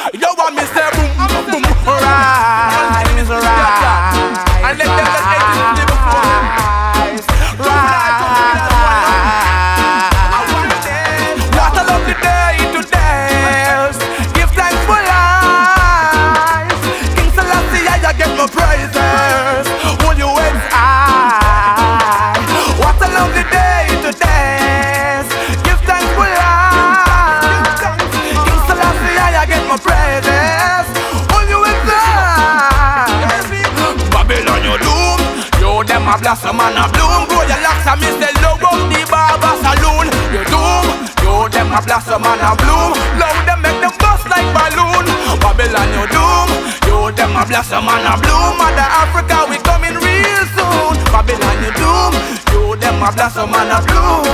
Yo, I me say boom, boom, boom. Rise, rise. And let them get 80 before them. Rise, what a lovely day today. Give thanks for life. King Selassie, I get my praises. Will you wait? What a lovely day today. Give thanks for life. King Selassie, I get my praises. Will you wait? Babylon, you doom. You them a blossom and a bloom. Grow your locks and me say love up the barber saloon. You doom. You them a blossom and a bloom. Love them make them bust like balloon. Babylon, you doom. You them a blossom and a bloom. Mother Africa, we coming real soon. Babylon, you doom. You them a blossom and a bloom.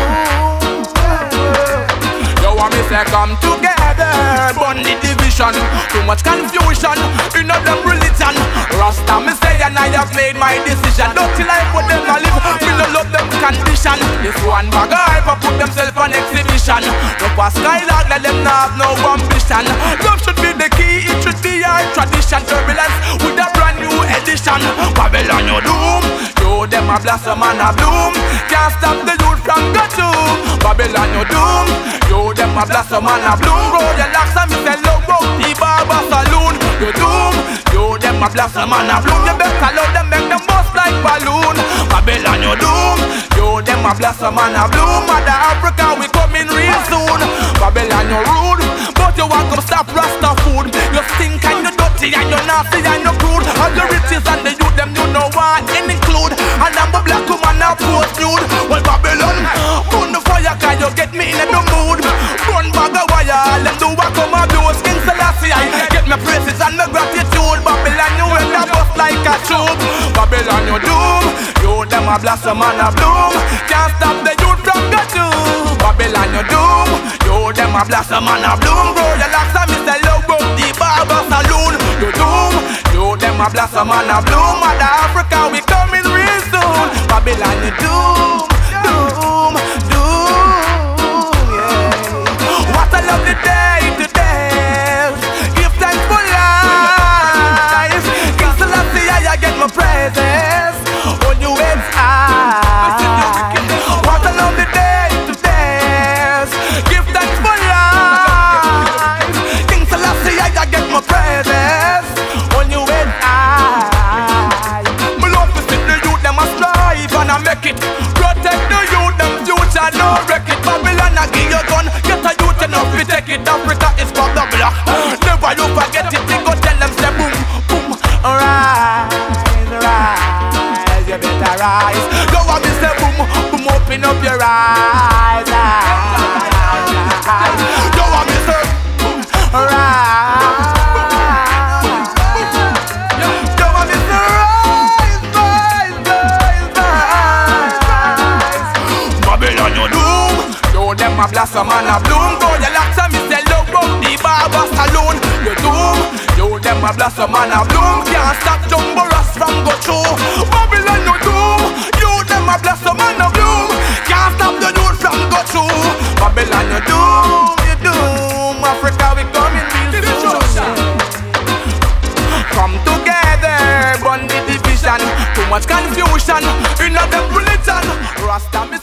You want me say come together, burn the division. Too much confusion in them religion. Rasta me say and I have made my decision. Dirty life for them I live, we no love them condition. This one bag of hype put themselves on exhibition. No pass skylark, let them not have no ambition. Love should be the key, it should be our tradition. Turbulence with a brand new edition. Babylon you doom, you them a blossom and a bloom. Can't stop the youth from go to. Babylon you doom, you them a blossom and a bloom. Grow your locks and me say love out the barber saloon. You doom, you them a blossom and a bloom. You better love them, make them bust like balloon. Babylon you doom, you them a blossom and a bloom. Mother Africa, we coming real soon. Babylon you rude, but you want to stop Rasta food. You stink and you dirty and you nasty and you crude. All the riches and the youth them you know what include. And I'm a black woman a post nude. Well Babylon, burn the fire can you get me in the mood. Burn bag of wire, all them do what come and do. King Selassie, I get my praises and my gratitude. Babylon you end up bust like a tube. Babylon you doom, you them a blossom and a bloom. Can't stop the youth from the tube. Babylon you doom, you them a blossom and a bloom. Grow your locks and me say love up the barber saloon. You doom, you them a blossom and a bloom. Mother Africa, we coming real soon. Babylon you doom, doom, doom, yeah. What a lovely day today. Give thanks for life. King Selassie, I get my praises. On you heads high. What a lovely day today. Give thanks for life. King Selassie, I get my praises. On you heads high. Me love to see the youth them a strive and a make it. Protect the youth them future, no wreck it. Babylon a give you gun, get a youth enough to take it. Africa is for the block. Never you forget it. They go tell them say boom, boom. Rise, rise, you better rise. Go on me say boom, boom, open up your eyes. Go on me say boom, rise. Go on me say rise, rise, rise, rise. Babylon you doom, you them a blossom and a bloom. Go your locks and me say love out the barber saloon. You doom, you them a blossom and a bloom. Can't stop Jumbo Ross from go through. Babylon you doom, you them a blossom and a bloom. Can't stop the youth from go through. Babylon you doom, you doom. Africa we coming real soon. Come together, burn the division. Too much confusion in them religion. Rasta me